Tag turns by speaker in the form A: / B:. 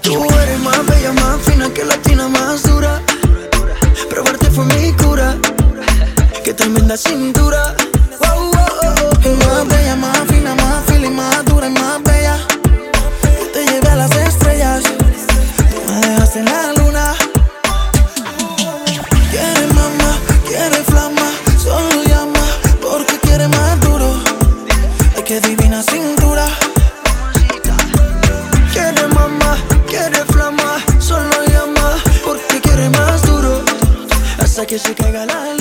A: Tú eres más bella, más fina que latina, más dura. Probarte fue mi cura. Qué tremenda cintura. Oh, oh, oh, oh. Más bella, más fina, más fila y más dura y más bella. Yo te llevé a las estrellas, tú me dejaste en la luna. Quiere mamá, quiere flama, solo llama porque quiere más duro. Ay, qué divina cintura. Quiere mamá, quiere flama, solo llama porque quiere más duro. Hasta que se caiga la luna.